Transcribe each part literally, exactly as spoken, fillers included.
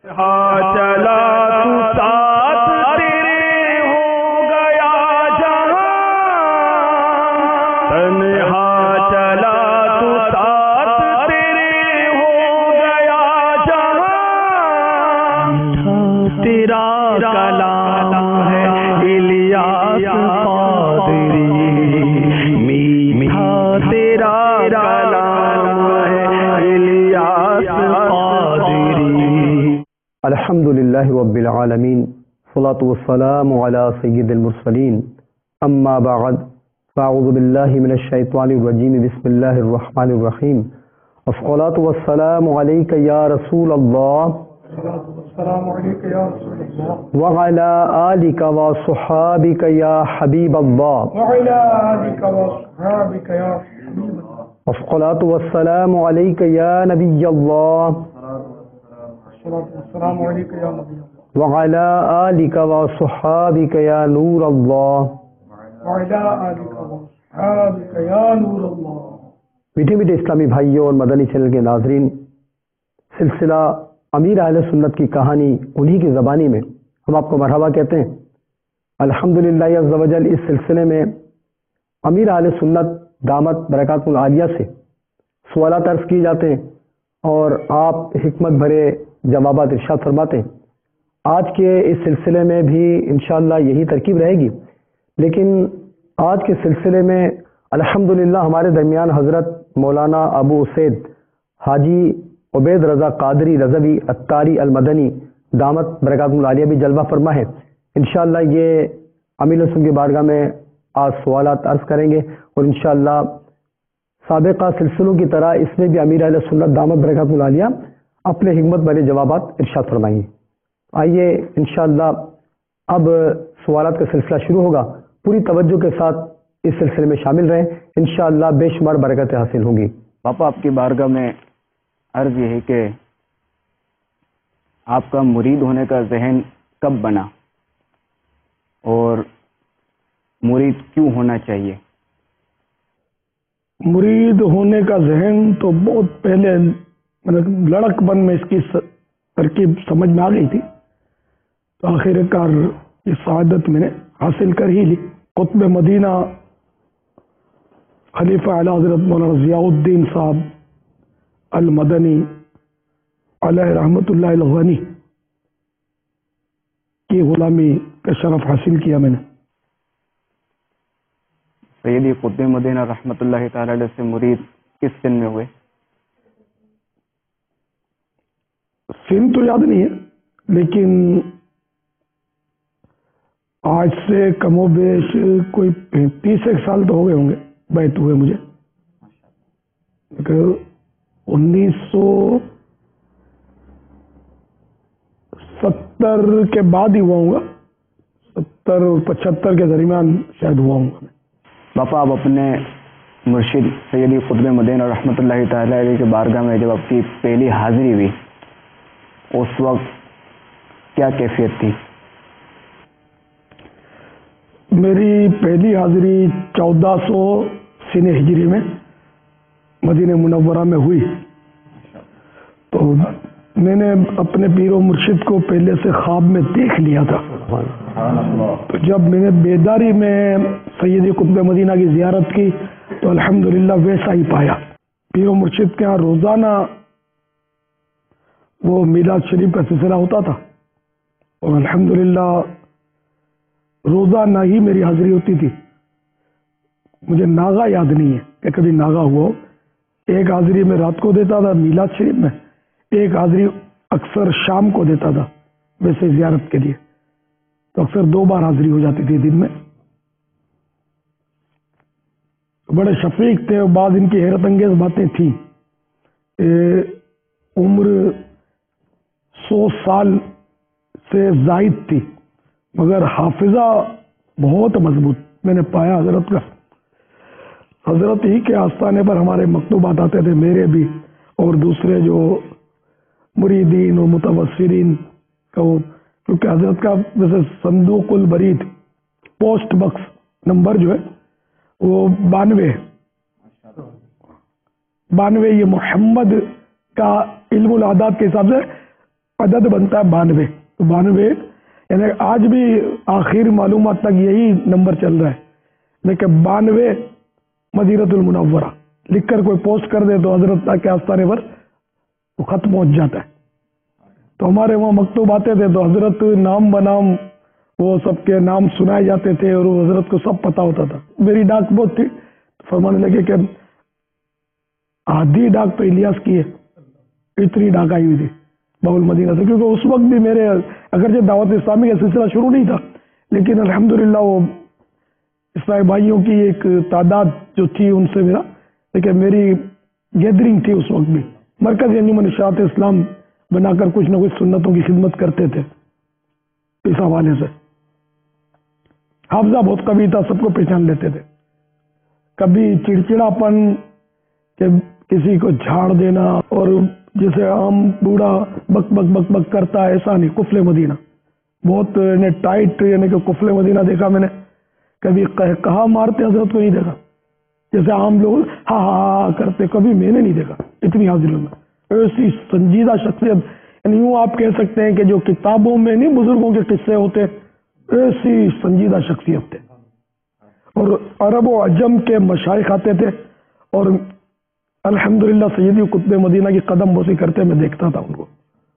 چلا تو ساتھ تیرے ہو گیا جہاں، تنہا چلا تو ساتھ تیرے ہو گیا جہاں، تیرا کلام ہے الیاس قادری، میٹھا تیرا کلام ہے الیاس قادری۔ الحمد للہ رب العالمین، والصلاۃ والسلام علی سید المرسلین، اما بعد فاعوذ باللہ من الشیطان الرجیم، بسم اللہ الرحمن الرحیم، الصلاۃ والسلام علیک یا رسول اللہ وعلی آلک وصحابک یا حبیب اللہ، الصلاۃ والسلام علیک یا نبی اللہ وعلی آلک وصحابک یا نور اللہ۔ میٹھے میٹھے اسلامی بھائیوں اور مدنی چینل کے ناظرین، سلسلہ امیر اہل سنت کی کہانی انہی کی زبانی میں ہم آپ کو مرحبا کہتے ہیں۔ الحمدللہ عز و جل، اس سلسلے میں امیر اہل سنت دامت برکات العالیہ سے سوالات عرض کیے جاتے ہیں اور آپ حکمت بھرے جوابات ارشاد فرماتے ہیں۔ آج کے اس سلسلے میں بھی انشاءاللہ یہی ترکیب رہے گی، لیکن آج کے سلسلے میں الحمدللہ ہمارے درمیان حضرت مولانا ابو اسید حاجی عبید رضا قادری رضوی اتاری المدنی دامت برکات العالیہ بھی جلوہ فرما ہے۔ انشاءاللہ یہ امیر سنت کی بارگاہ میں آج سوالات عرض کریں گے اور انشاءاللہ سابقہ سلسلوں کی طرح اس میں بھی امیر اہل سنت دامت برکات العالیہ اپنے حکمت بھرے جوابات ارشاد فرمائیں گے۔ آئیے انشاءاللہ اب سوالات کا سلسلہ شروع ہوگا، پوری توجہ کے ساتھ اس سلسلے میں شامل رہیں، انشاءاللہ بے شمار برکتیں حاصل ہوں گی۔ باپا، آپ کی بارگاہ میں عرض یہ ہے کہ آپ کا مرید ہونے کا ذہن کب بنا اور مرید کیوں ہونا چاہیے؟ مرید ہونے کا ذہن تو بہت پہلے لڑک بن میں اس کی ترکیب سمجھ میں آ گئی تھی، تو آخر کار یہ سعادت میں نے حاصل کر ہی لی۔ قطب مدینہ خلیفہ اعلی حضرت مولانا ضیاء الدین صاحب المدنی علیہ رحمۃ اللہ الغنی کی غلامی کا شرف حاصل کیا میں نے۔ سیدی قطب مدینہ رحمۃ اللہ تعالی علیہ سے مرید کس سن میں ہوئے؟ سن تو یاد نہیں ہے، لیکن آج سے کم و بیش کوئی پینتیس ایک سال تو ہو گئے ہوں گے بیعت ہوئے مجھے۔ انیس سو ستر کے بعد ہی ہوا ہوں گا، ستر اور پچہتر کے درمیان شاید ہوا ہوں گا۔ باپا، آپ اپنے مرشد سیدی قطب مدینہ رحمۃ اللہ تعالی علیہ کے بارگاہ میں جب آپ کی پہلی حاضری ہوئی، اس وقت کیا کیفیت تھی؟ میری پہلی حاضری چودہ سو سن ہجری میں مدینہ منورہ میں ہوئی، تو میں نے اپنے پیر و مرشد کو پہلے سے خواب میں دیکھ لیا تھا، تو جب میں نے بیداری میں سیدی قطب مدینہ کی زیارت کی تو الحمدللہ ویسا ہی پایا۔ پیر و مرشد کے ہاں روزانہ وہ میلاد شریف کا سلسلہ ہوتا تھا اور الحمدللہ روزانہ ہی میری حاضری ہوتی تھی۔ مجھے ناغا یاد نہیں ہے کہ کبھی ناغا ہوا ہو۔ ایک حاضری میں رات کو دیتا تھا میلاد شریف میں، ایک حاضری اکثر شام کو دیتا تھا ویسے زیارت کے لیے، تو اکثر دو بار حاضری ہو جاتی تھی دن میں۔ بڑے شفیق تھے، بعض ان کی حیرت انگیز باتیں تھیں۔ عمر سو سال سے زائد تھی مگر حافظہ بہت مضبوط میں نے پایا حضرت کا۔ حضرت ہی کے آستانے پر ہمارے مکتوبات آتے تھے، میرے بھی اور دوسرے جو مریدین و متوسرین کا، وہ کیونکہ حضرت کا جیسے صندوق البرید پوسٹ بکس نمبر جو ہے وہ بانوے بانوے یہ محمد کا علم العادات کے حساب سے عدد بنتا ہے بانوے. تو بانوے یعنی آج بھی آخر معلومات تک یہی نمبر چل رہا ہے. لیکن بانوے مدینۃ المنورہ لکھ کر کوئی پوسٹ کر دے تو حضرت کے آستانے پر وہ خط پہنچ جاتا ہے. تو ہمارے وہاں مکتوب آتے تھے تو حضرت نام بنام وہ سب کے نام سنائے جاتے تھے اور وہ حضرت کو سب پتا ہوتا تھا. میری ڈاک بہت تھی. فرمانے لگے کہ آدھی ڈاک تو الیاس کی ہے. اتنی ڈاک آئی ہوئی تھی باب المدینہ سے, کیونکہ اس وقت بھی میرے اگرچہ دعوت اسلامی کا سلسلہ شروع نہیں تھا لیکن الحمدللہ وہ اسلامی بھائیوں کی ایک تعداد جو تھی ان سے میرا لیکن میری گیدرنگ تھی اس وقت بھی. مرکز انجمن اشاعت اسلام بنا کر کچھ نہ کچھ سنتوں کی خدمت کرتے تھے. اس حوالے سے حافظہ بہت قوی تھا, سب کو پہچان لیتے تھے. کبھی چڑچڑاپن کہ کسی کو جھاڑ دینا اور جیسے عام بوڑھا بک بک بک بک کرتا ہے ایسا نہیں. کفل مدینہ بہت ٹائٹ یعنی کہ کفل مدینہ دیکھا میں نے. کبھی کہا مارتے حضرت کو نہیں دیکھا جیسے عام لوگ ہاں ہاں کرتے, کبھی میں نے نہیں دیکھا اتنی حاضریوں میں. ایسی سنجیدہ شخصیت, یعنی یوں آپ کہہ سکتے ہیں کہ جو کتابوں میں نہیں بزرگوں کے قصے ہوتے ایسی سنجیدہ شخصیت تھے. اور عرب و عجم کے مشائخ آتے تھے اور الحمدللہ سیدی قطب مدینہ کی قدم بوسی کرتے میں دیکھتا تھا ان کو.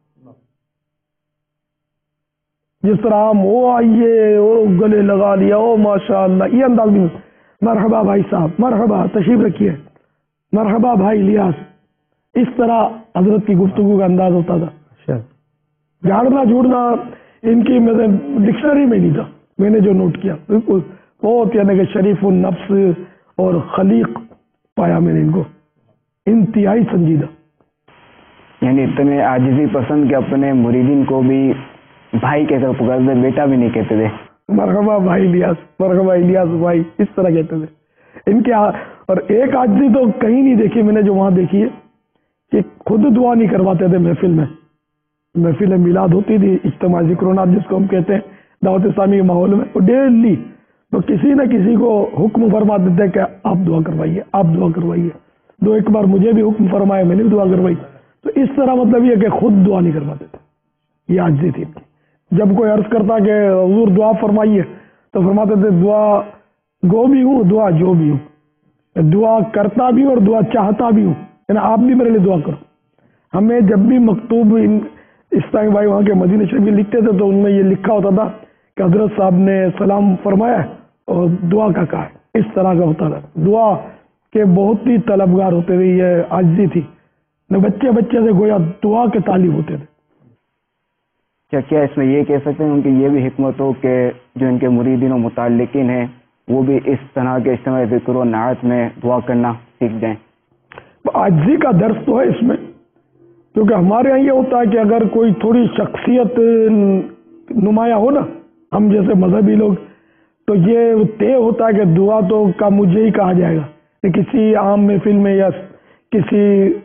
جس طرح ہم وہ آئیے اور گلے لگا لیا او ماشاء اللہ, یہ انداز بھی مرحبا بھائی صاحب, مرحبا تشریف رکھیے, مرحبا بھائی الیاس. اس طرح حضرت کی گفتگو کا انداز ہوتا تھا. جھاڑنا جھوڑنا ان کی میں ڈکشنری میں نہیں تھا. میں نے جو نوٹ کیا بالکل بہت یعنی کہ شریف النفس اور خلیق پایا میں نے ان کو, انتہائی سنجیدہ. یعنی اتنے عاجزی پسند کہ اپنے مریدین کو بھی بھائی کہہ کر پکارتے, بیٹا بھی نہیں کہتے تھے. مرحبا بھائی الیاس, مرحبا الیاس بھائی, اس طرح کہتے تھے ان کے. اور ایک عاجزی تو کہیں نہیں دیکھی میں نے جو وہاں دیکھی ہے کہ خود دعا نہیں کرواتے تھے محفل میں. محفل میلاد ہوتی تھی, اجتماع ذکر و نات جس کو ہم کہتے ہیں دعوت اسلامی کے ماحول میں, وہ ڈیلی تو کسی نہ کسی کو حکم فرما دیتے کہ آپ دعا کروائیے, آپ دعا کروائیے. دو ایک بار مجھے بھی حکم فرمایا, میں نے بھی دعا کروائی. تو اس طرح مطلب یہ کہ خود دعا نہیں کرواتے تھے. یہ عاجزی تھی. جب کوئی عرض کرتا کہ حضور دعا فرمائیے تو فرماتے تھے دعا گو بھی ہوں, دعا جو بھی ہوں, دعا کرتا بھی ہوں اور دعا چاہتا بھی ہوں, یعنی آپ بھی میرے لیے دعا کرو. ہمیں جب بھی مکتوب اسلامی بھائی وہاں کے مدینہ شریف کے لکھتے تھے تو ان میں یہ لکھا ہوتا تھا کہ حضرت صاحب نے سلام فرمایا اور دعا کا کہا ہے. اس طرح کا ہوتا تھا. دعا کے بہت ہی طلبگار ہوتے تھے. یہ عاجزی تھی. بچے بچے سے گویا دعا کے طالب ہوتے تھے. کیا کیا اس میں یہ کہہ سکتے ہیں ان کی یہ بھی حکمت ہو کہ جو ان کے مریدین و متعلقین ہیں وہ بھی اس طرح کے اجتماع ذکر و نعت میں دعا کرنا سیکھ جائیں؟ عاجزی کا درس تو ہے اس میں, کیونکہ ہمارے یہاں یہ ہوتا ہے کہ اگر کوئی تھوڑی شخصیت نمایاں ہو نا, ہم جیسے مذہبی لوگ, تو یہ طے ہوتا ہے کہ دعا تو کا مجھے ہی کہا جائے گا. کسی عام محفل میں یا کسی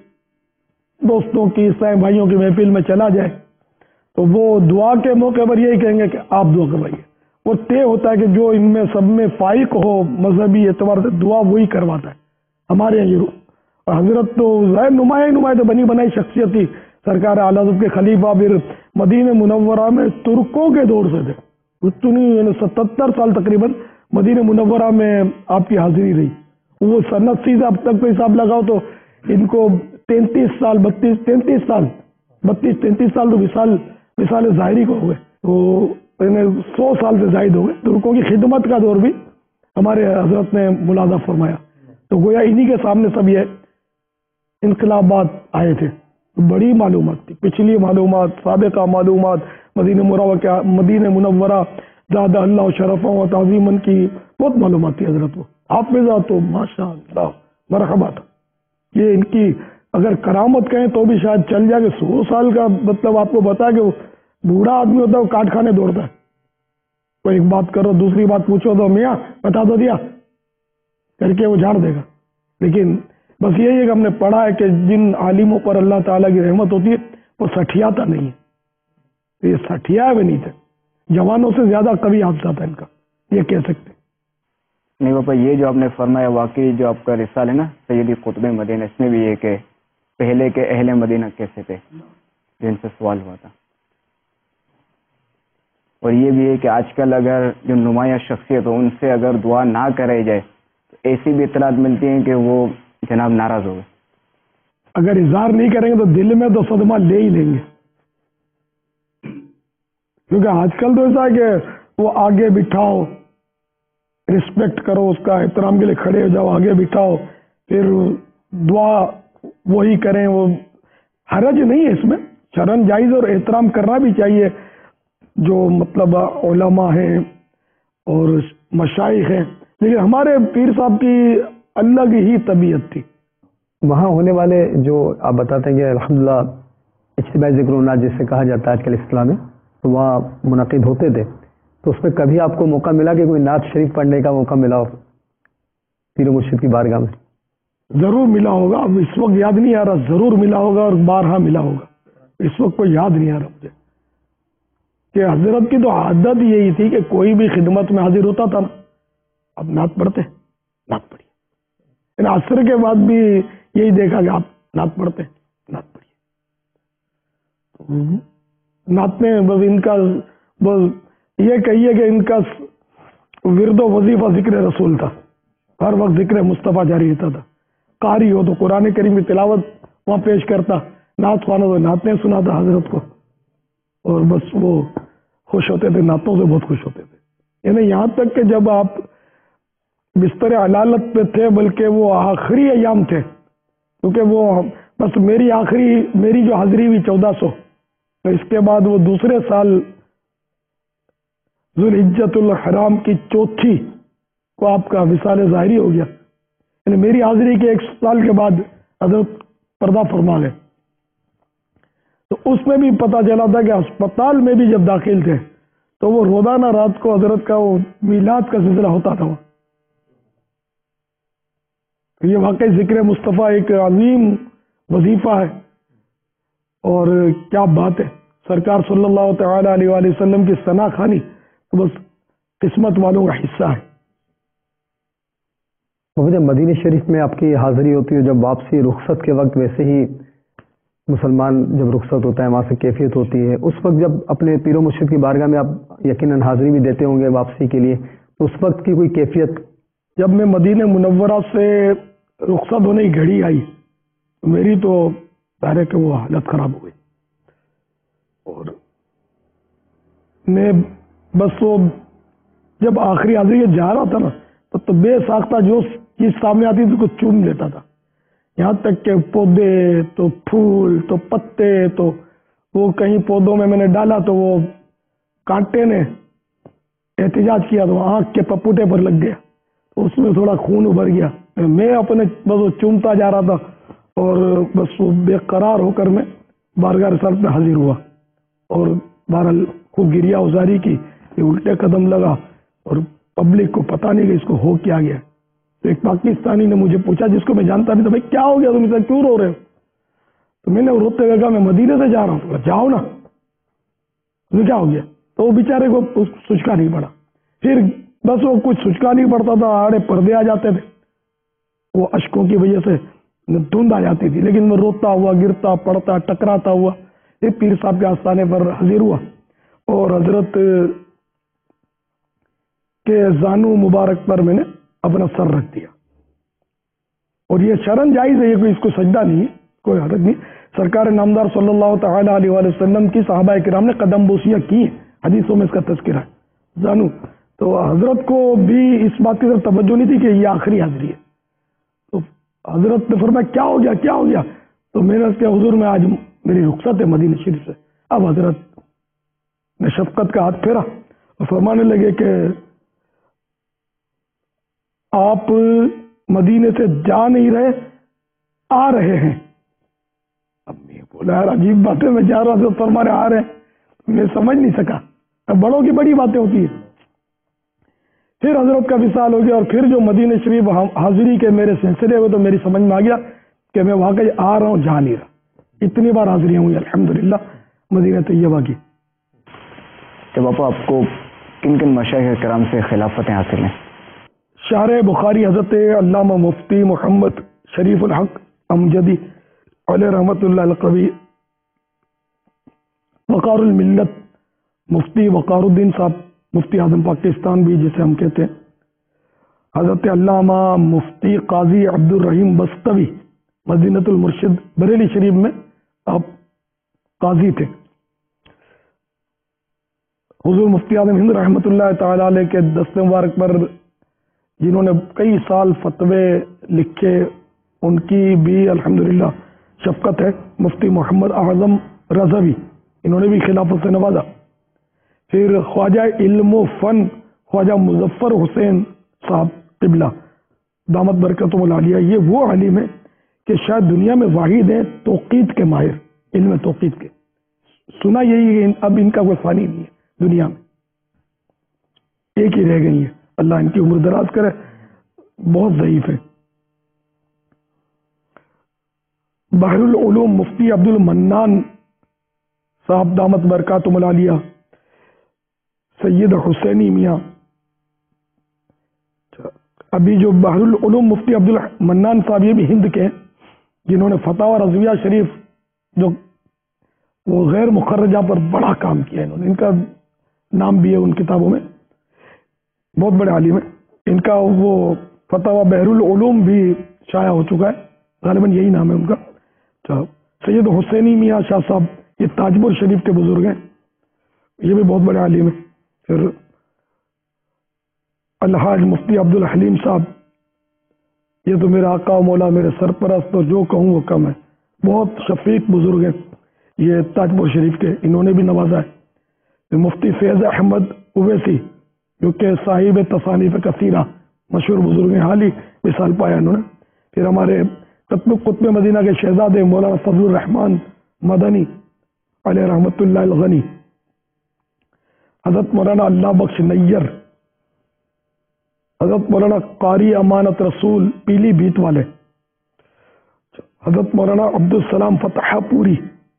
دوستوں کی اسلامی بھائیوں کی محفل میں چلا جائے تو وہ دعا کے موقع پر یہی کہیں گے کہ آپ دعا کروائیے. وہ طے ہوتا ہے کہ جو ان میں سب میں فائق ہو مذہبی اعتبار سے دعا وہی کرواتا ہے. ہمارے یہاں یہ اور حضرت تو ظاہر نمایاں نمایاں بنی بنائی شخصیت تھی. سرکار اعلیٰ حضرت کے خلیفہ پھر مدینہ منورہ میں ترکوں کے دور سے تھے. اتنی ستتر سال تقریباً مدینہ منورہ میں آپ کی حاضری رہی. وہ سنت سی سے اب تک کو حساب لگاؤ تو ان کو تینتیس سال بتیس تینتیس سال بتیس تینتیس سال تو مثال مثال ظاہری کو ہو گئے. وہ سو سال سے زائد ہو گئے. ترکوں کی خدمت کا دور بھی ہمارے حضرت نے ملاحظہ فرمایا. تو گویا انہی کے سامنے سب یہ انقلابات آئے تھے. بڑی معلومات تھی, پچھلی معلومات, سابقہ معلومات, مدینہ منورہ کیا مدینہ منورہ زیادہ اللہ شرف و تعظیمن کی بہت معلومات تھی. حضرت وہ حافظہ تو ماشاء اللہ مرحبا تھا. یہ ان کی اگر کرامت کہیں تو بھی شاید چل جائے کہ سو سال کا مطلب آپ کو بتا کہ وہ بوڑھا آدمی ہوتا ہے وہ کاٹ کھانے دوڑتا ہے. کوئی ایک بات کرو دوسری بات پوچھو تو میاں بتا دو دیا کر کے وہ جھاڑ دے گا. لیکن بس یہی ہے کہ ہم نے پڑھا ہے کہ جن عالموں پر اللہ تعالیٰ کی رحمت ہوتی ہے وہ سٹھیاتا نہیں ہے. یہ سٹھیا بھی نہیں تھے. جوانوں سے زیادہ کبھی حافظہ تھا ان کا, یہ کہہ سکتے. نہیں باپا, یہ جو آپ نے فرمایا واقعی جو آپ کا رسالہ ہے نا سیدی قطب مدینہ, اس میں بھی یہ کہ پہلے کے اہل مدینہ کیسے تھے جن سے سوال ہوا تھا. اور یہ بھی ہے کہ آج کل اگر جو نمایاں شخصیت ہو ان سے اگر دعا نہ کرائی جائے تو ایسی بھی اطلاعات ملتی ہیں کہ وہ جناب ناراض ہو گئے. اگر اظہار نہیں کریں گے تو دل میں تو صدمہ لے ہی لیں گے، کیونکہ آج کل تو ایسا ہے کہ وہ آگے بٹھاؤ، رسپیکٹ کرو، اس کا احترام کے لیے کھڑے ہو جاؤ، آگے بٹھاؤ، پھر دعا وہی کریں. وہ حرج نہیں ہے اس میں، شرن جائز اور احترام کرنا بھی چاہیے. جو مطلب علماء ہیں اور مشائخ ہیں، لیکن ہمارے پیر صاحب کی الگ ہی طبیعت تھی. وہاں ہونے والے جو آپ بتاتے ہیں کہ الحمدللہ اجتماع ذکر النعت جس سے کہا جاتا ہے آج کل اصطلاح میں، تو وہاں منعقد ہوتے تھے، تو اس میں کبھی آپ کو موقع ملا کہ کوئی نعت شریف پڑھنے کا موقع ملا ہو پیر و مرشد کی بارگاہ میں؟ ضرور ملا ہوگا، اب اس وقت یاد نہیں آ رہا، ضرور ملا ہوگا اور بارہا ملا ہوگا. اس وقت کوئی یاد نہیں آ رہا مجھے کہ حضرت کی تو عادت یہی تھی کہ کوئی بھی خدمت میں حاضر ہوتا تھا نا، اب نعت پڑھتے نعت پڑھیے. عصر کے بعد بھی یہی دیکھا کہ آپ نعت پڑھتے نعت پڑھیے. نعت میں بس ان کا بس یہ کہیے کہ ان کا ورد و وظیفہ ذکر رسول تھا، ہر وقت ذکر مصطفیٰ جاری رہتا تھا. قاری ہو تو قرآن کریم کی تلاوت وہاں پیش کرتا، نعت خوانا تو نعتیں سناتا حضرت کو، اور بس وہ خوش ہوتے تھے، نعتوں سے بہت خوش ہوتے تھے. یعنی یہاں تک کہ جب آپ بستر علالت پہ تھے، بلکہ وہ آخری ایام تھے، کیونکہ وہ بس میری آخری میری جو حاضری ہوئی چودہ سو، تو اس کے بعد وہ دوسرے سال ذوالحجۃ الحرام کی چوتھی کو آپ کا وصال ظاہری ہو گیا. یعنی میری حاضری کے ایک سال کے بعد حضرت پردہ فرما گئے. تو اس میں بھی پتہ چلا تھا کہ اسپتال میں بھی جب داخل تھے تو وہ روزانہ رات کو حضرت کا وہ میلاد کا سلسلہ ہوتا تھا. یہ واقعی ذکر مصطفیٰ ایک عظیم وظیفہ ہے، اور کیا بات ہے، سرکار صلی اللہ تعالی علیہ وآلہ وسلم کی ثنا خوانی تو بس قسمت والوں کا حصہ ہے. مجھے مدینہ شریف میں آپ کی حاضری ہوتی ہے، جب واپسی رخصت کے وقت، ویسے ہی مسلمان جب رخصت ہوتا ہے وہاں سے کیفیت ہوتی ہے، اس وقت جب اپنے پیر و مرشد کی بارگاہ میں آپ یقیناً حاضری بھی دیتے ہوں گے واپسی کے لیے، تو اس وقت کی کوئی کیفیت؟ جب میں مدینہ منورہ سے رخصت ہونے کی گھڑی آئی تو میری تو ظاہر کہ وہ حالت خراب ہو گئی، اور میں بس وہ جب آخری حاضری کے جا رہا تھا نا تو, تو بے ساختہ جو چیز سامنے آتی تھی اس کو چوم لیتا تھا. یہاں تک کہ پودے تو پھول تو پتے، تو وہ کہیں پودوں میں میں نے ڈالا تو وہ کانٹے نے احتجاج کیا تو آنکھ کے پپوٹے پر لگ گیا، تو اس میں تھوڑا خون ابھر گیا. میں اپنے بس وہ چومتا جا رہا تھا، اور بس وہ بے قرار ہو کر میں بارگاہ رسالت میں حاضر ہوا، اور بہرحال خوب گریا ازاری کی، یہ الٹے قدم لگا، اور پبلک کو پتہ نہیں کہ اس کو ہو کیا گیا. تو ایک پاکستانی نے مجھے پوچھا جس کو میں جانتا نہیں تھا، بھائی کیا ہو گیا تم اسے کیوں رو رہے ہو؟ تو میں نے روتے ہوئے کہا میں مدینے سے جا رہا ہوں. جاؤ نا، تمہیں کیا ہو گیا؟ تو وہ بیچارے کو سچکا نہیں پڑا. پھر بس وہ کچھ سچکا نہیں پڑتا تھا، آڑے پردے آ جاتے تھے، وہ اشکوں کی وجہ سے دھند آ جاتی تھی، لیکن میں روتا ہوا، گرتا پڑتا، ٹکراتا ہوا ایک پیر صاحب کے آستانے پر حاضر ہوا، اور حضرت کے زانو مبارک پر میں نے اپنا سر رکھ دیا. اور یہ شرن جائز ہے، یہ کوئی اس کو سجدہ نہیں، کوئی حرج نہیں. سرکار نامدار صلی اللہ تعالی علیہ وآلہ وسلم کی صحابہ کرام نے قدم بوسیاں کی، حدیثوں میں اس کا تذکرہ ہے زانو. تو حضرت کو بھی اس بات کی طرف توجہ نہیں تھی کہ یہ آخری حاضری ہے. تو حضرت نے فرمایا کیا ہو گیا کیا ہو گیا؟ تو میں نے اس کے حضور میں آج میری رخصت ہے مدینہ شریف سے. اب حضرت نے شفقت کا ہاتھ پھیرا اور فرمانے لگے کہ آپ مدینے سے جا نہیں رہے، آ رہے ہیں. اب میں بولا یار عجیب باتیں، میں جا رہا تھا فرما رہے آ رہے ہیں، میں سمجھ نہیں سکا. اب بڑوں کی بڑی باتیں ہوتی ہیں. پھر حضرت کا وصال ہو گیا، اور پھر جو مدینہ شریف حاضری کے میرے سلسلے ہوئے تو میری سمجھ میں آ گیا کہ میں واقعی آ رہا ہوں، جا نہیں رہا. اتنی بار حاضریاں ہوئی الحمدللہ مدینہ طیبہ کی. تو باپا آپ کو کن کن مشائخ کرام سے خلافتیں حاصل ہیں؟ شارح بخاری حضرت علامہ مفتی محمد شریف الحق امجدی علیہ رحمۃ اللہ القوی، وقار الملت مفتی وقار الدین صاحب مفتی اعظم پاکستان بھی جسے ہم کہتے ہیں، حضرت علامہ مفتی قاضی عبد الرحیم بستوی مدینۃ المرشد بریلی شریف میں آپ قاضی تھے، حضور مفتی اعظم ہند رحمۃ اللہ تعالی علیہ کے دست مبارک پر جنہوں نے کئی سال فتوے لکھے، ان کی بھی الحمدللہ شفقت ہے، مفتی محمد اعظم رضوی، انہوں نے بھی خلافت سے نوازا۔ پھر خواجہ علم و فن خواجہ مظفر حسین صاحب قبلہ دامت برکتہم العالیہ، یہ وہ عالم ہے کہ شاید دنیا میں واحد ہیں توقید کے ماہر، علم توقید کے، سنا یہی ہے اب ان کا کوئی ثانی نہیں ہے دنیا میں، ایک ہی رہ گئی ہے، اللہ ان کی عمر دراز کرے، بہت ضعیف ہے۔ بحر العلوم مفتی عبد المنان صاحب دامت برکاتہم العالیہ، سید حسینی میاں، ابھی جو بحر العلوم مفتی عبد المنان صاحب یہ بھی ہند کے ہیں، جنہوں نے فتاوی رضویہ شریف جو وہ غیر مخرجہ پر بڑا کام کیا، انہوں نے، ان کا نام بھی ہے ان کتابوں میں، بہت بڑے عالم ہیں، ان کا وہ فتاوی بحر العلوم بھی شائع ہو چکا ہے، غالباً یہی نام ہے ان کا۔ سید حسینی میاں شاہ صاحب یہ تاجپور شریف کے بزرگ ہیں، یہ بھی بہت بڑے عالم ہیں۔ پھر الحاج مفتی عبد الحلیم صاحب، یہ تو میرا آقا و مولا میرے سرپرست، تو جو کہوں وہ کم ہے، بہت شفیق بزرگ ہیں یہ تاجپور شریف کے، انہوں نے بھی نوازا ہے۔ مفتی فیض احمد اویسی جو کہ صاحب تصانیف کثیرہ مشہور بزرگ ہیں، حال ہی مثال پایا انہوں نے۔ پھر ہمارے قطب قطب مدینہ کے شہزادے مولانا فضل الرحمان مدنی علیہ رحمۃ اللہ الغنی، حضرت مولانا اللہ بخش نیر، حضرت مولانا قاری امانت رسول پیلی بھیت والے، حضرت مولانا عبدالسلام فتح پوری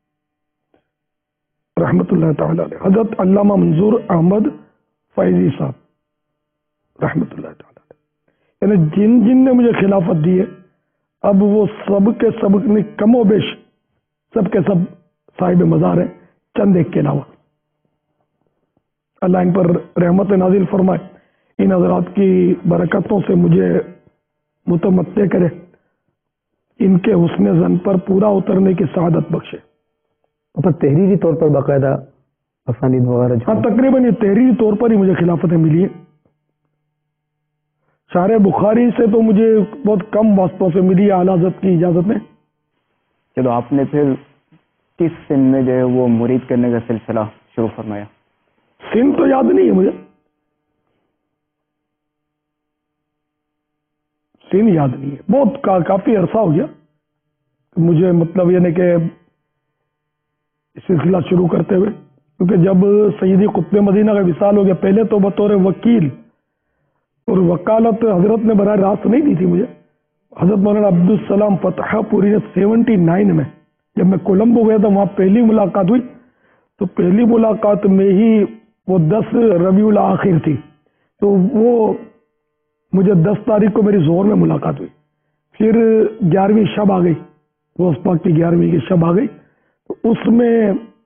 رحمۃ اللہ تعالی علیہ، حضرت علامہ منظور احمد فیضی صاحب رحمۃ اللہ تعالی علیہ، یعنی جن جن نے مجھے خلافت دی ہے اب وہ سب کے سب نے کم و بیش سب کے سب صاحب مزار ہیں، چند ایک کے علاوہ، اللہ ان پر رحمت نازل فرمائے، ان حضرات کی برکتوں سے مجھے متمتع کرے، ان کے حسن زن پر پورا اترنے کی سعادت بخشے۔ پر تحریری طور پر باقاعدہ اسانید وغیرہ؟ ہاں، تقریباً یہ تحریری طور پر ہی مجھے خلافتیں ملی ہیں، شارح بخاری سے تو مجھے بہت کم واسطوں سے ملی اعلیٰ حضرت کی اجازت میں۔ چلو، آپ نے پھر کس سن میں جو ہے وہ مرید کرنے کا سلسلہ شروع فرمایا؟ سن تو یاد نہیں ہے مجھے، سن یاد نہیں ہے، بہت کا, کافی عرصہ ہو گیا مجھے، مطلب یعنی کہ سلسلہ شروع کرتے ہوئے، کیونکہ جب سیدی قطب مدینہ کا وصال ہو گیا، پہلے تو بطور وکیل اور وکالت حضرت نے براہ راست نہیں دی تھی مجھے، حضرت مولانا عبدالسلام فتح پوری نے سیونٹی نائن میں جب میں کولمبو گیا تھا، وہاں پہلی ملاقات ہوئی، تو پہلی ملاقات میں ہی وہ دس ربیع الاخر تھی، تو وہ مجھے دس تاریخ کو میری ظہر میں ملاقات ہوئی، پھر گیارہویں شب آ گئی، روز پاک کی گیارہویں کی شب آ گئی، تو اس میں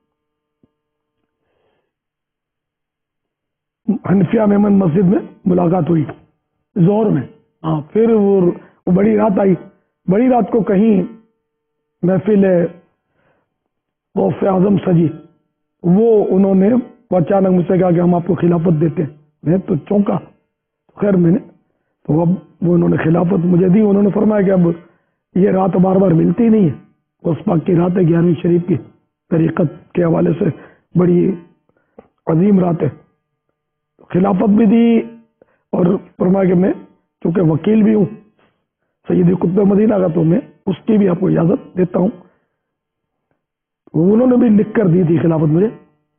حنفیہ میمن مسجد میں ملاقات ہوئی ظہر میں، ہاں، پھر وہ بڑی رات آئی، بڑی رات کو کہیں محفل غوث اعظم سجی، وہ انہوں نے اچانک مجھ سے کہا کہ ہم آپ کو خلافت دیتے ہیں، میں تو چونکا، خیر میں نے تو اب وہ انہوں نے خلافت مجھے دی، انہوں نے فرمایا کہ اب یہ رات بار بار ملتی نہیں ہے، غوث پاک کی رات ہے، گیارہویں شریف کی طریقت کے حوالے سے بڑی عظیم رات ہے، خلافت بھی دی، اور فرمایا کہ میں چونکہ وکیل بھی ہوں سیدی قطب مدینہ کا، تو میں اس کی بھی آپ کو اجازت دیتا ہوں، انہوں نے بھی لکھ کر دی تھی خلافت مجھے،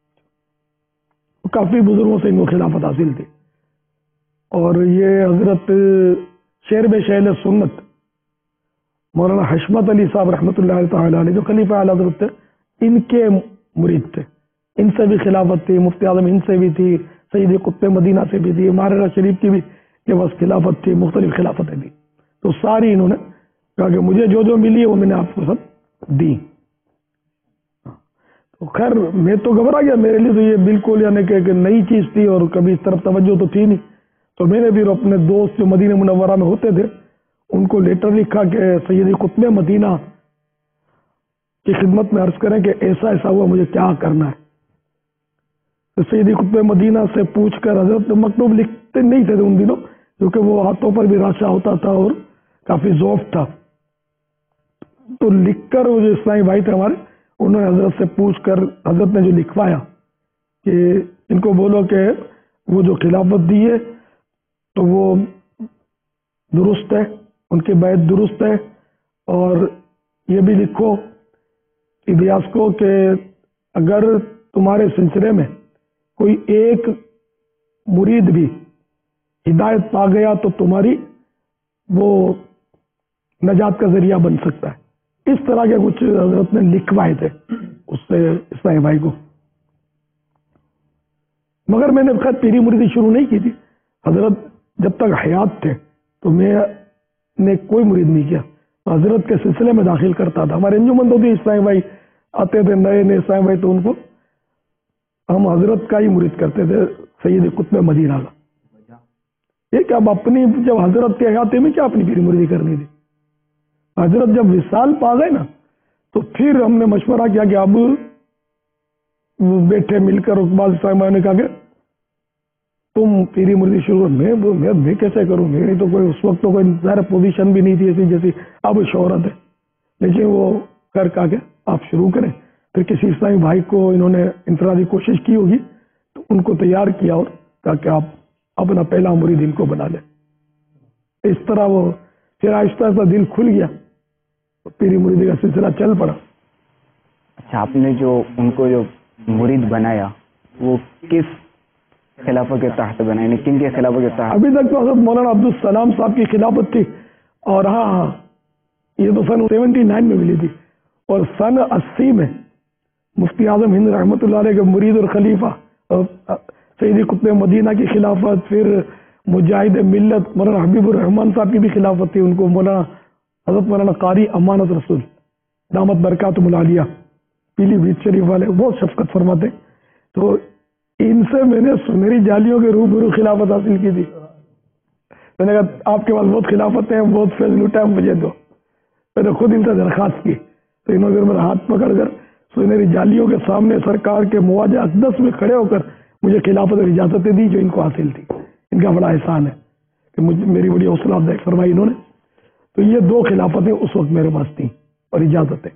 کافی بزرگوں سے ان کو خلافت حاصل تھی، اور یہ حضرت شیر بے شہل سنت مولانا حشمت علی صاحب رحمۃ اللہ تعالی علیہ جو خلیفہ اعلیٰ حضرت تھے، ان کے مرید تھے، ان سے بھی خلافت تھی، مفتی اعظم ہند سے بھی تھی، سیدی قطب مدینہ سے بھی تھی، ماررہ شریف کی بھی یہ بس خلافت تھی، مختلف خلافتیں تھیں، تو ساری انہوں نے کہا کہ مجھے جو جو ملی ہے وہ میں نے آپ کو سب دی۔ تو خیر میں تو گھبرا گیا، میرے لیے تو یہ بالکل یعنی کہ ایک نئی چیز تھی اور کبھی اس طرف توجہ تو تھی نہیں. تو میں نے بھی اپنے دوست جو مدینہ منورہ میں ہوتے تھے ان کو لیٹر لکھا کہ سیدی قطب مدینہ کی خدمت میں عرض کریں کہ ایسا ایسا ہوا، مجھے کیا کرنا ہے. تو سیدی قطب مدینہ سے پوچھ کر حضرت مکتوب لکھتے نہیں تھے ان دنوں کیونکہ وہ ہاتھوں پر بھی راشا ہوتا تھا اور کافی ذوف تھا. تو لکھ کر وہ جو اسلامی بھائی تھے ہمارے انہوں نے حضرت سے پوچھ کر حضرت نے جو لکھوایا کہ ان کو بولو کہ وہ جو خلافت دی ہے تو وہ درست ہے، ان کی بیعت درست ہے، اور یہ بھی لکھو الیاس کو کہ اگر تمہارے سلسلے میں کوئی ایک مرید بھی ہدایت پا گیا تو تمہاری وہ نجات کا ذریعہ بن سکتا ہے. اس طرح کے کچھ حضرت نے لکھوائے تھے اس سے اسلامی بھائی کو. مگر میں نے خیر پیری مریدی شروع نہیں کی تھی. حضرت جب تک حیات تھے تو میں نے کوئی مرید نہیں کیا، حضرت کے سلسلے میں داخل کرتا تھا. ہمارے انجمن تو بھی اسلامی بھائی آتے تھے نئے نئے اسلامی بھائی، تو ان کو ہم حضرت کا ہی مرید کرتے تھے سید قطب مدینہ کا. یہ کہ اب اپنی جب حضرت کے حیاتے میں کیا اپنی پیری مریدی کرنی تھی. حضرت جب وصال پا گئے نا تو پھر ہم نے مشورہ کیا کہ اب بیٹھے مل کر اقبال صاحب نے کہا کہ تم پیری مریدی شروع میں میں, میں کیسے کروں، میری تو کوئی اس وقت تو کوئی ظاہر پوزیشن بھی نہیں تھی ایسی جیسی اب شہرت ہے. لیکن وہ کر کہا کہ آپ شروع کریں. پھر کسی اسلامی بھائی کو انہوں نے انفرادی کوشش کی ہوگی تو ان کو تیار کیا اور کہا کہ آپ اپنا پہلا مرید ان کو بنا لیں. اس طرح وہ پھر آہستہ آہستہ دل کھل گیا، پیری مریدی کا سلسلہ چل پڑا. اچھا، آپ نے جو ان کو جو مرید بنایا وہ کس خلافت کے تحت بنا، یعنی کن کے خلافت کے تحت؟ ابھی تک تو حضرت مولانا عبدالسلام صاحب کی خلافت تھی، اور ہاں ہاں یہ تو سن سیونٹی نائن میں ملی تھی، اور سن اسی میں مفتی اعظم ہند رحمۃ اللہ علیہ کے مرید اور خلیفہ سیدی قطب مدینہ کی خلافت، پھر مجاہد ملت مولانا حبیب الرحمان صاحب کی بھی خلافت تھی. ان کو مولانا حضرت مولانا قاری امانت رسول دامت برکاتہم العالیہ پیلی بھیت شریف والے بہت شفقت فرماتے. تو ان سے میں نے سنہری جالیوں کے روبرو خلافت حاصل کی تھی. میں نے کہا آپ کے پاس بہت خلافتیں ہیں، بہت فیض لوٹا ہے، مجھے دو. میں نے خود ان سے درخواست کی تو انہوں نے میرا ہاتھ پکڑ کر سنہری جالیوں کے سامنے سرکار کے مواجہ اقدس میں کھڑے ہو کر مجھے خلافت اور اجازتیں دی جو ان کو حاصل تھی. ان کا بڑا احسان ہے کہ مجھے میری بڑی حوصلہ افزائی فرمائی انہوں نے. تو یہ دو خلافتیں اس وقت میرے پاس تھیں اور اجازتیں.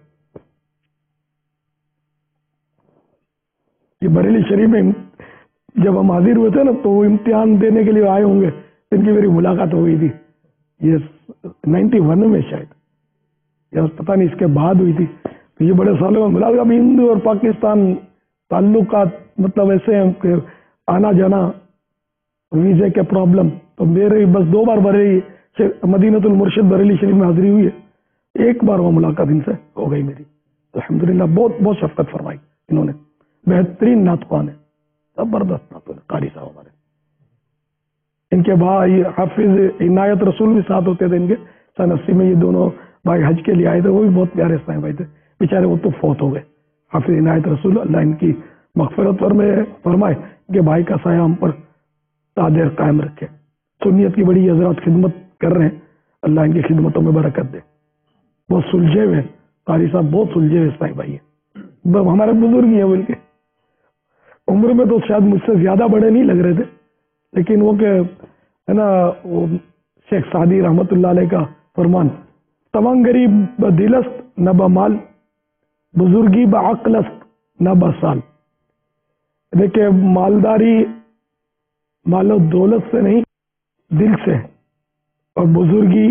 یہ بریلی شریف میں جب ہم حاضر ہوئے تھے نا تو وہ امتحان دینے کے لیے آئے ہوں گے، ان کی میری ملاقات ہو گئی تھی. یہ نائنٹی ون میں شاید یا پتہ نہیں اس کے بعد ہوئی تھی. تو یہ بڑے سالوں میں ملا. ابھی ہندو اور پاکستان تعلقات مطلب ایسے ہیں کہ آنا جانا ویزے کے پرابلم. تو میرے بس دو بار بریلی مدینۃ المرشد بریلی شریف میں حاضری ہوئی ہے، ایک بار وہ ملاقات ان سے ہو گئی میری. الحمدللہ بہت بہت شفقت فرمائی انہوں نے. بہترین نعت خوان ہے، زبردست نعت خوان قاری صاحب ہمارے. ان کے بھائی حافظ عنایت رسول بھی ساتھ ہوتے تھے ان کے. سن اسی میں یہ دونوں بھائی حج کے لیے آئے تھے، وہ بھی بہت پیارے اسلامی بھائی تھے. بیچارے وہ تو فوت ہو گئے. حافظ عنایت رسول اللہ ان کی مغفرت فرمائے کہ بھائی کا سایہ ہم پر تادیر قائم رکھے. سنیت کی بڑی حضرات خدمت کر رہے ہیں، اللہ ان کی خدمتوں میں برکت دے. بہت سلجھے ہوئے قاری صاحب، بہت سلجھے ہوئے اسلامی بھائی ہیں. ہمارے بزرگ ہی ہیں بول کے. عمر میں تو شاید مجھ سے زیادہ بڑے نہیں لگ رہے تھے، لیکن وہ کہ ہے نا وہ شیخ سعدی رحمۃ اللہ علیہ کا فرمان، تمنگری بدلست نہ بمال، بزرگی بعقلست نہ بسال. دیکھیں مالداری مال و دولت سے نہیں دل سے، اور بزرگی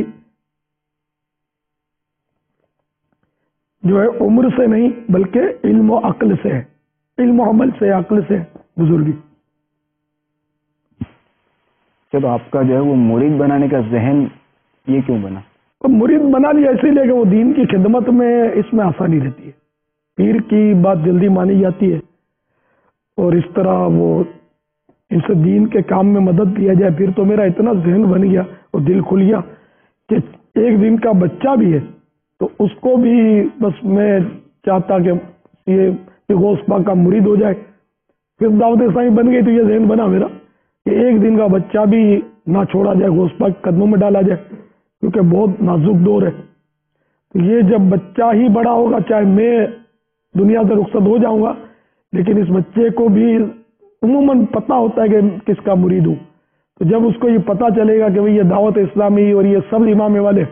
جو ہے عمر سے نہیں بلکہ علم و عقل سے ہے. علم و عمل سے، عقل سے بزرگی. چلو آپ کا جو ہے وہ مرید بنانے کا ذہن یہ کیوں بنا؟ مرید بنا لیا اسی لیے کہ وہ دین کی خدمت میں اس میں آسانی رہتی ہے. پیر کی بات جلدی مانی جاتی ہے اور اس طرح وہ ان سے دین کے کام میں مدد کیا جائے. پھر تو میرا اتنا ذہن بن گیا اور دل کھل گیا کہ ایک دن کا بچہ بھی ہے تو اس کو بھی بس میں چاہتا کہ یہ کہ غوث پاک کا مرید ہو جائے. پھر دعوت اسلامی بن گئی تو یہ ذہن بنا میرا کہ ایک دن کا بچہ بھی نہ چھوڑا جائے, غوث پاک کے قدموں میں ڈالا جائے, کیونکہ بہت نازک دور ہے. تو یہ جب بچہ ہی بڑا ہوگا, چاہے میں دنیا سے رخصت ہو جاؤں گا, لیکن اس بچے کو بھی عموماً پتہ ہوتا ہے کہ کس کا مرید ہوں. تو جب اس کو یہ پتہ چلے گا کہ بھئی یہ دعوت اسلامی اور یہ سب امام والے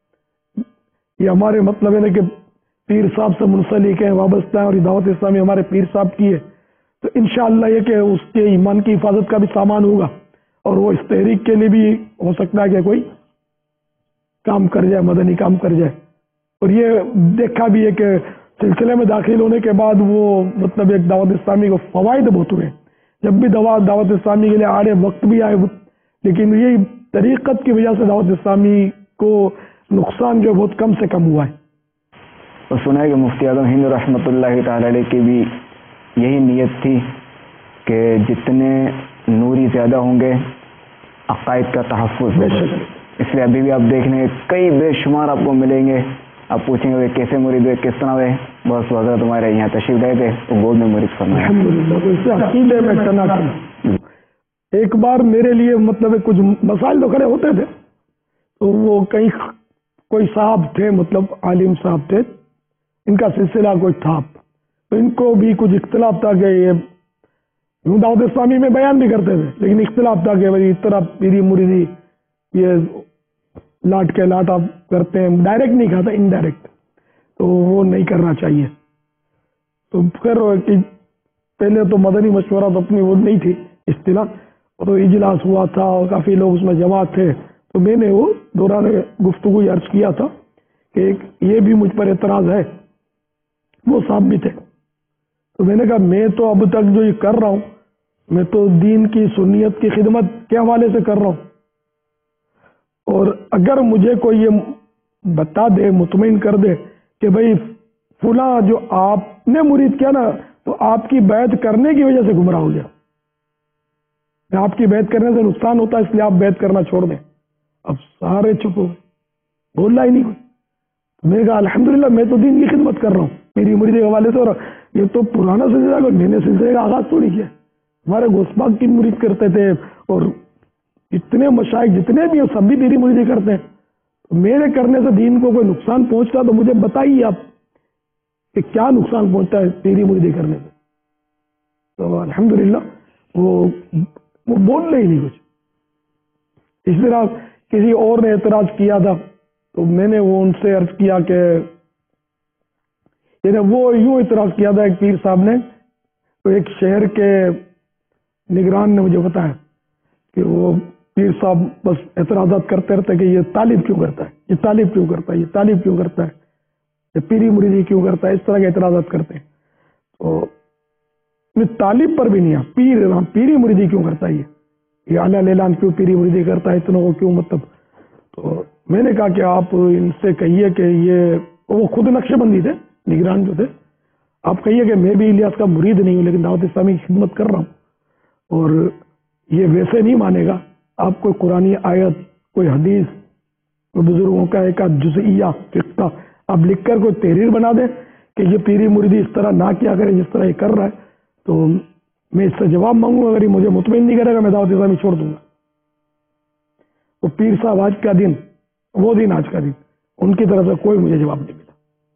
یہ ہمارے مطلب ہے نا کہ پیر صاحب سے منسلک ہیں, وابستہ ہیں, اور یہ دعوت اسلامی ہمارے پیر صاحب کی ہے, تو انشاءاللہ یہ کہ اس کے ایمان کی حفاظت کا بھی سامان ہوگا, اور وہ اس تحریک کے لیے بھی ہو سکتا ہے کہ کوئی کام کر جائے, مدنی کام کر جائے. اور یہ دیکھا بھی ہے کہ سلسلے میں داخل ہونے کے بعد وہ مطلب ایک دعوت اسلامی کو فوائد بہت ہوئے. جب بھی دوا دعوت اسلامی کے لیے آڑے وقت بھی آئے, لیکن یہ طریقت کی وجہ سے دعوت اسلامی کو نقصان جو بہت کم سے کم ہوا ہے. تو سنا ہے کہ مفتی اعظم ہند رحمۃ اللہ تعالی علیہ کی بھی یہی نیت تھی کہ جتنے نوری زیادہ ہوں گے عقائد کا تحفظ ہوگا. اس لیے ابھی بھی آپ دیکھنے کئی بے شمار آپ کو ملیں گے. آپ پوچھیں گے کیسے مرید ہوئے, کس طرح ہوئے, بس حضرت تمہارے یہاں تشریف لائے تھے تو گود میں مرید فرمایا. عقیدے میں تناقض. ایک بار میرے لیے مطلب کچھ مسائل تو کھڑے ہوتے تھے, تو وہ کئی کوئی صاحب تھے, مطلب عالم صاحب تھے, ان کا سلسلہ کوئی تھا, تو ان کو بھی کچھ اختلاف تھا کہ یہ یوں دعوت اسلامی میں بیان بھی کرتے تھے, لیکن اختلاف تھا کہ بھائی اس طرح پیری مریدی یہ لاٹ کے لاٹ آپ کرتے ہیں, ڈائریکٹ نہیں کہا تھا, انڈائریکٹ, تو وہ نہیں کرنا چاہیے. تو پھر پہلے تو مدنی مشورہ تو اپنی وہ نہیں تھی اصطلاح, تو اجلاس ہوا تھا اور کافی لوگ اس میں جمع تھے, تو میں نے وہ دوران گفتگو عرض کیا تھا کہ ایک یہ بھی مجھ پر اعتراض ہے. وہ صاحب بھی تھے, تو میں نے کہا میں تو اب تک جو یہ کر رہا ہوں, میں تو دین کی سنیت کی خدمت کے حوالے سے کر رہا ہوں, اور اگر مجھے کوئی یہ بتا دے, مطمئن کر دے کہ بھئی فلاں جو آپ نے مرید کیا نا, تو آپ کی بیعت کرنے کی وجہ سے گمراہ ہو گیا, آپ کی بیعت کرنے سے نقصان ہوتا ہے, اس لیے آپ بیعت کرنا چھوڑ دیں. اب سارے چپ ہو گئے, بولنا ہی نہیں کوئی. میں نے کہا الحمدللہ میں تو دین کی خدمت کر رہا ہوں میری مریدی کے حوالے سے, اور یہ تو پرانا سلسلہ ہے, میں نے سلسلے کا آغاز تھوڑی کیا. ہمارے غوث پاک کی مرید کرتے تھے, اور اتنے مشائخ جتنے بھی ہیں سب بھی میری مریدی کرتے ہیں. میرے کرنے سے دین کو کوئی نقصان پہنچتا تو مجھے بتائیے آپ کہ کیا نقصان پہنچتا ہے تیری مریدی کرنے سے. تو الحمدللہ وہ وہ بول رہے ہی نہیں کچھ. اس طرح کسی اور نے اعتراض کیا تھا, تو میں نے وہ ان سے عرض کیا کہ یعنی وہ یوں اعتراض کیا تھا, ایک پیر صاحب نے, تو ایک شہر کے نگران نے مجھے بتایا کہ وہ پیر صاحب بس اعتراضات کرتے رہتے کہ یہ طالب کیوں کرتا ہے, یہ طالب کیوں کرتا ہے, یہ طالب کیوں کرتا ہے, یہ پیری مریدی کیوں کرتا ہے, اس طرح کے اعتراضات کرتے ہیں. تو طالب پر بھی نہیں ہے, پیر پیری مریدی کیوں کرتا ہے, یہ اعلیٰ لیلان کیوں پیری مریدی کرتا ہے, اتنوں کو کیوں, مطلب. تو میں نے کہا کہ آپ ان سے کہیے کہ یہ, وہ خود نقشہ بندی تھے نگران جو تھے, آپ کہیے کہ میں بھی الیاس کا مرید نہیں ہوں, لیکن دعوت اسلامی کی خدمت کر رہا ہوں, اور یہ ویسے نہیں مانے گا. آپ کوئی قرآنی آیت, کوئی حدیث, کوئی بزرگوں کا ایک جزئیہ فقہ آپ لکھ کر کوئی تحریر بنا دیں کہ یہ پیری مریدی اس طرح نہ کیا کرے جس طرح یہ کر رہا ہے, تو میں اس سے جواب مانگوں گا. اگر یہ مجھے مطمئن نہیں کرے گا میں دعوت اسلامی چھوڑ دوں گا. تو پیر صاحب آج کا دن, وہ دن آج کا دن, ان کی طرف سے کوئی مجھے جواب نہیں ملا.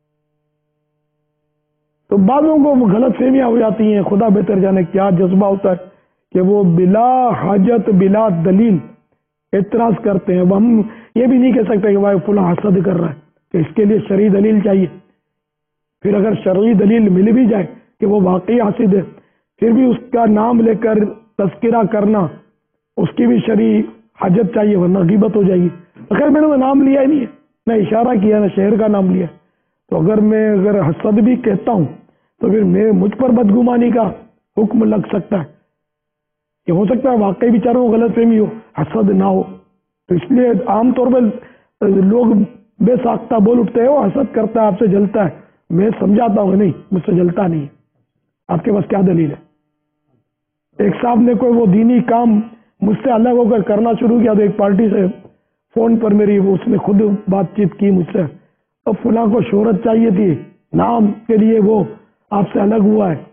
تو بعضوں کو غلط فہمیاں ہو جاتی ہیں, خدا بہتر جانے کیا جذبہ ہوتا ہے کہ وہ بلا حاجت بلا دلیل اعتراض کرتے ہیں. وہ ہم یہ بھی نہیں کہہ سکتے کہ بھائی فلاں حسد کر رہا ہے, کہ اس کے لیے شرعی دلیل چاہیے. پھر اگر شرعی دلیل مل بھی جائے کہ وہ واقعی حاسد ہے, پھر بھی اس کا نام لے کر تذکرہ کرنا, اس کی بھی شرعی حاجت چاہیے, ورنہ غیبت ہو جائے گی. اگر میں نے نام لیا ہی نہیں ہے, نہ اشارہ کیا, نہ شہر کا نام لیا, تو اگر میں اگر حسد بھی کہتا ہوں تو پھر میں مجھ پر بدگمانی کا حکم لگ سکتا ہے. کہ ہو سکتا ہے واقعی بیچاروں کو غلط فہمی ہو, حسد نہ ہو. تو اس لیے عام طور پر لوگ بے ساختہ بول اٹھتے ہیں, وہ حسد کرتا ہے, آپ سے جلتا ہے. میں سمجھاتا ہوں نہیں, مجھ سے جلتا نہیں ہے. آپ کے پاس کیا دلیل ہے؟ ایک صاحب نے کوئی وہ دینی کام مجھ سے الگ ہو کر کرنا شروع کیا, تو ایک پارٹی سے فون پر میری اس نے خود بات چیت کی مجھ سے, اب فلاں کو شہرت چاہیے تھی, نام کے لیے وہ آپ سے الگ ہوا ہے،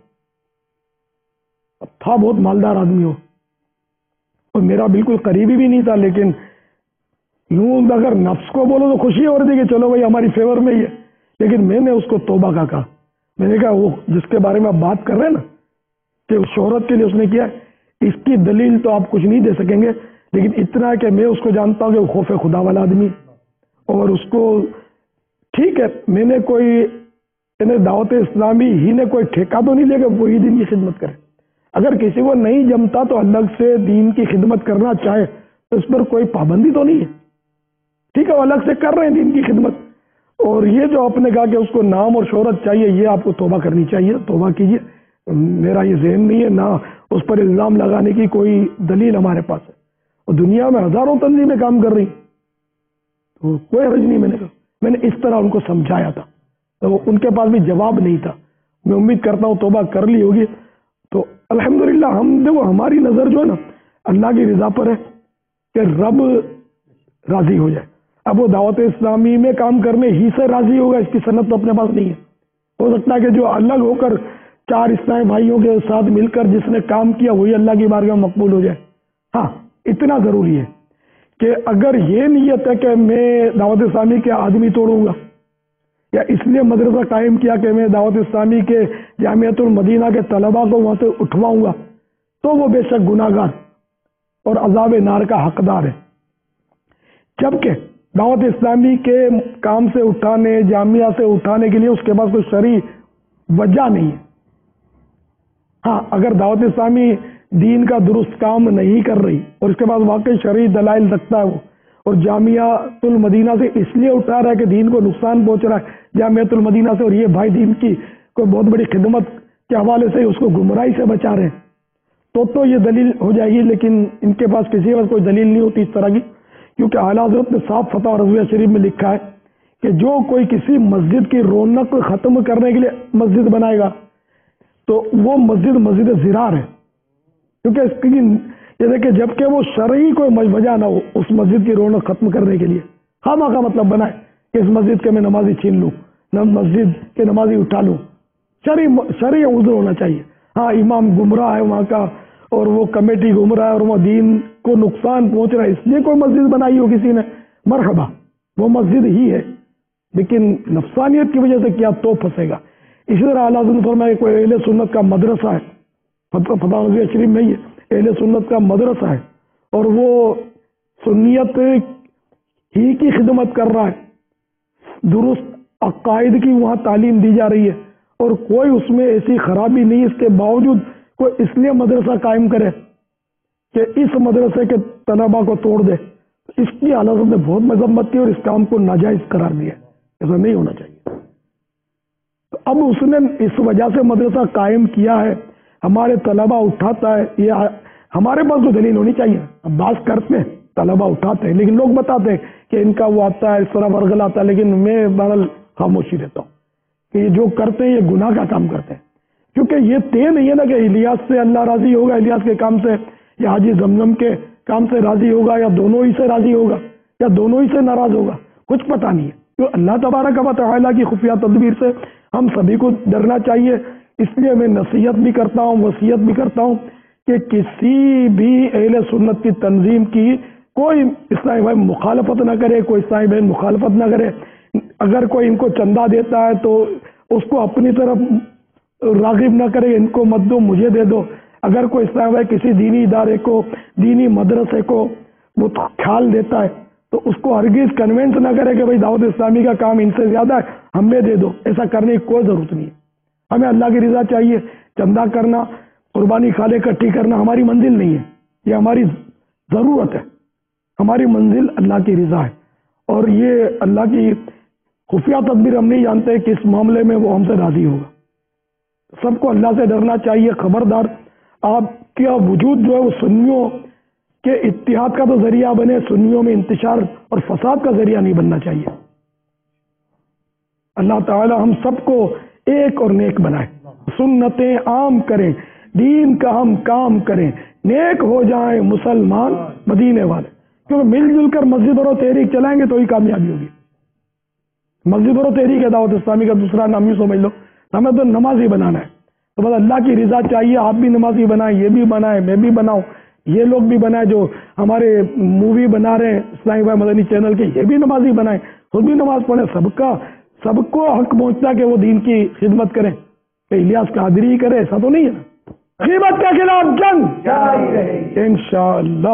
تھا بہت مالدار آدمی ہو اور میرا بالکل قریبی بھی نہیں تھا، لیکن یوں اگر نفس کو بولو تو خوشی ہو رہی تھی کہ چلو بھائی ہماری فیور میں ہی ہے، لیکن میں نے اس کو توبہ کا کہا. میں نے کہا وہ جس کے بارے میں آپ بات کر رہے ہیں نا کہ شہرت کے لیے اس نے کیا، اس کی دلیل تو آپ کچھ نہیں دے سکیں گے، لیکن اتنا کہ میں اس کو جانتا ہوں کہ وہ خوف خدا والا آدمی اور اس کو ٹھیک ہے. میں نے کوئی دعوت اسلامی ہی نے کوئی ٹھیکہ تو نہیں لے کہ وہی دین کی خدمت کرے. اگر کسی کو نہیں جمتا تو الگ سے دین کی خدمت کرنا چاہے تو اس پر کوئی پابندی تو نہیں ہے. ٹھیک ہے وہ الگ سے کر رہے ہیں دین کی خدمت. اور یہ جو آپ نے کہا کہ اس کو نام اور شہرت چاہیے، یہ آپ کو توبہ کرنی چاہیے، توبہ کیجیے. میرا یہ ذہن نہیں ہے، نہ اس پر الزام لگانے کی کوئی دلیل ہمارے پاس ہے. اور دنیا میں ہزاروں تنظیمیں کام کر رہی تو کوئی حرج نہیں. میں نے کہا میں نے اس طرح ان کو سمجھایا تھا تو ان کے پاس بھی جواب نہیں تھا. میں امید کرتا ہوں توبہ کر لی ہوگی. تو الحمدللہ ہم دیکھو ہماری نظر جو ہے نا اللہ کی رضا پر ہے کہ رب راضی ہو جائے. اب وہ دعوت اسلامی میں کام کرنے ہی سے راضی ہوگا اس کی سند تو اپنے پاس نہیں ہے. ہو سکتا ہے کہ جو الگ ہو کر چار اسلامی بھائیوں کے ساتھ مل کر جس نے کام کیا وہی اللہ کی بارگاہ میں مقبول ہو جائے. ہاں اتنا ضروری ہے کہ اگر یہ نیت ہے کہ میں دعوت اسلامی کے آدمی توڑوں گا یا اس لیے مدرسہ قائم کیا کہ میں دعوت اسلامی کے جامعۃ المدینہ کے طلباء کو وہاں سے اٹھواؤں گا تو وہ بے شک گناہ گار اور عذاب نار کا حقدار ہے. جبکہ دعوت اسلامی کے کام سے اٹھانے جامعہ سے اٹھانے کے لیے اس کے پاس کوئی شرعی وجہ نہیں ہے. ہاں اگر دعوت اسلامی دین کا درست کام نہیں کر رہی اور اس کے بعد واقعی شرعی دلائل رکھتا ہے وہ اور جامعۃ المدینہ سے اس لیے اٹھا رہا ہے کہ دین کو نقصان پہنچ رہا ہے جامعۃ المدینہ سے اور یہ بھائی دین کی کوئی بہت بڑی خدمت کے حوالے سے اس کو گمراہی سے بچا رہے ہیں تو تو یہ دلیل ہو جائے گی. لیکن ان کے پاس کسی وقت کوئی دلیل نہیں ہوتی اس طرح کی، کیونکہ اعلیٰ حضرت نے صاف فتح اور رضویہ شریف میں لکھا ہے کہ جو کوئی کسی مسجد کی رونق ختم کرنے کے لیے مسجد بنائے گا تو وہ مسجد مسجد زرار ہے. کیونکہ اس کی یہ دیکھیں جبکہ وہ شرعی کوئی وجہ نہ ہو اس مسجد کی رونق ختم کرنے کے لیے خواہ کا مطلب بنائے کہ اس مسجد کے میں نمازی چھین لوں، نہ مسجد کے نمازی اٹھا لوں، شرعی شرعی عذر ہونا چاہیے. ہاں امام گمراہ ہے وہاں کا اور وہ کمیٹی گمراہ ہے اور وہ دین کو نقصان پہنچ رہا ہے اس لیے کوئی مسجد بنائی ہو کسی نے، مرحبا وہ مسجد ہی ہے، لیکن نفسانیت کی وجہ سے کیا تو پھنسے گا. اسی طرح اعلیٰ حضرت فرمایا کوئی اہل سنت کا مدرسہ ہے، فتح رضویہ شریف میں ہی اہل سنت کا مدرسہ ہے اور وہ سنیت ہی کی خدمت کر رہا ہے، درست عقائد کی وہاں تعلیم دی جا رہی ہے اور کوئی اس میں ایسی خرابی نہیں، اس کے باوجود کوئی اس لیے مدرسہ قائم کرے کہ اس مدرسے کے طلباء کو توڑ دے، اس کی اعلیٰ حضرت نے بہت مذمت کی اور اس کام کو ناجائز قرار دیا. ایسا نہیں ہونا چاہیے. تو اب اس نے اس وجہ سے مدرسہ قائم کیا ہے، ہمارے طلباء اٹھاتا ہے، یہ ہمارے پاس تو دلیل ہونی چاہیے. اب بات کرتے ہیں طلباء اٹھاتے ہیں لیکن لوگ بتاتے ہیں کہ ان کا وہ آتا ہے اس طرح ورگل آتا ہے، لیکن میں بہرحال خاموشی دیتا ہوں کہ یہ جو کرتے ہیں یہ گناہ کا کام کرتے ہیں. کیونکہ یہ طے نہیں ہے نا کہ الیاس سے اللہ راضی ہوگا، الیاس کے کام سے یا حاجی زمزم کے کام سے راضی ہوگا یا دونوں ہی سے راضی ہوگا یا دونوں ہی سے ناراض ہوگا، کچھ پتہ نہیں ہے. تو اللہ تبارک و تعالیٰ کی خفیہ تدبیر سے ہم سبھی کو ڈرنا چاہیے. اس لیے میں نصیحت بھی کرتا ہوں، وصیت بھی کرتا ہوں کہ کسی بھی اہل سنت کی تنظیم کی کوئی اسلامی بھائی مخالفت نہ کرے، کوئی اسلامی بہن مخالفت نہ کرے. اگر کوئی ان کو چندہ دیتا ہے تو اس کو اپنی طرف راغب نہ کرے، ان کو مت دو مجھے دے دو. اگر کوئی اسلامی بھائی کسی دینی ادارے کو، دینی مدرسے کو وہ خیال دیتا ہے تو اس کو ہرگز کنونس نہ کرے کہ بھائی دعوت اسلامی کا کام ان سے زیادہ ہے ہمیں دے دو. ایسا کرنے کی کوئی ضرورت نہیں ہے. ہمیں اللہ کی رضا چاہیے. چندہ کرنا، قربانی کھالے اکٹھی کرنا ہماری منزل نہیں ہے، یہ ہماری ضرورت ہے. ہماری منزل اللہ کی رضا ہے اور یہ اللہ کی خفیہ تدبیر ہم نہیں جانتے کہ اس معاملے میں وہ ہم سے راضی ہوگا. سب کو اللہ سے ڈرنا چاہیے. خبردار آپ کا وجود جو ہے وہ سنیوں کے اتحاد کا تو ذریعہ بنے، سنیوں میں انتشار اور فساد کا ذریعہ نہیں بننا چاہیے. اللہ تعالی ہم سب کو ایک اور نیک بنائے، سنتیں عام کریں، دین کا ہم کام کریں، نیک ہو جائیں مسلمان مدینے والے. کیونکہ مل جل کر مسجد اور تحریک چلائیں گے تو ہی کامیابی ہوگی. مسجد اور تحریک ہے دعوت اسلامی کا دوسرا نام یوں سمجھ لو، ہمیں تو نمازی بنانا ہے. تو بس اللہ کی رضا چاہیے. آپ بھی نمازی بنائیں, یہ بھی بنائیں, میں بھی بناؤں, یہ لوگ بھی بنائیں جو ہمارے مووی بنا رہے ہیں اسلامی بھائی مدنی چینل کے, یہ بھی نمازی بنائیں, خود بھی نماز پڑھیں. سب کا سب کو حق پہنچتا ہے کہ وہ دین کی خدمت کریں. کہ الیاس قادری ہی کرے ایسا تو نہیں ہے نا. غیبت کے خلاف جنگ انشاءاللہ.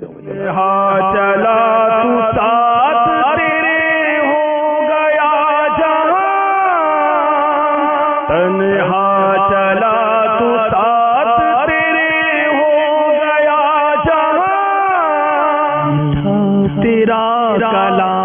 چلا تو ساتھ تیرے ہو گیا جہاں, تنہا چلا تو ساتھ تیرے ہو گیا جہاں, تیرا کلام